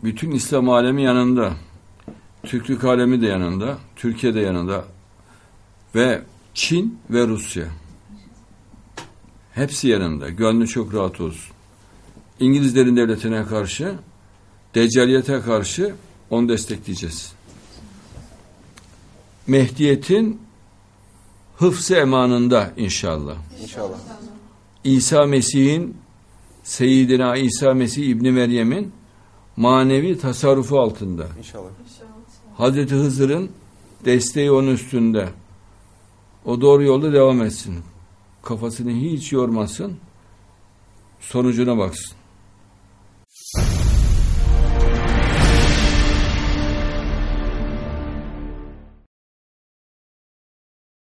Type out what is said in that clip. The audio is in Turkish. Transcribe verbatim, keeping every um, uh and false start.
bütün İslam alemi yanında. Türklük alemi de yanında. Türkiye de yanında. Ve Çin ve Rusya. Hepsi yanında. Gönlü çok rahat olsun. İngilizlerin devletine karşı, Deccaliyete karşı onu destekleyeceğiz. Mehdiyet'in hıfz-ı emanında inşallah. İnşallah. İsa Mesih'in, Seyyidina İsa Mesih İbni Meryem'in manevi tasarrufu altında. İnşallah. Hazreti Hızır'ın desteği onun üstünde. O doğru yolda devam etsin. Kafasını hiç yormasın. Sonucuna baksın.